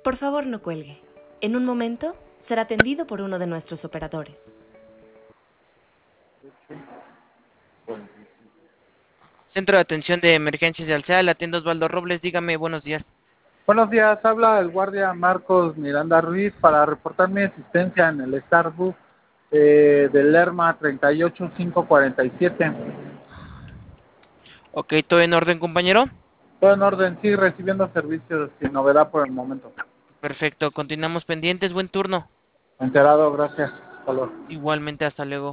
Por favor, no cuelgue. En un momento será atendido por uno de nuestros operadores. Centro de Atención de Emergencias de Alcea, la atiende Osvaldo Robles, dígame, buenos días. Buenos días, habla el guardia Marcos Miranda Ruiz para reportar mi asistencia en el Starbucks del Lerma 38547. Ok, ¿todo en orden, compañero? Todo en orden, sí, recibiendo servicios sin novedad por el momento. Perfecto, continuamos pendientes, buen turno. Enterado, gracias. Hasta luego. Igualmente, hasta luego.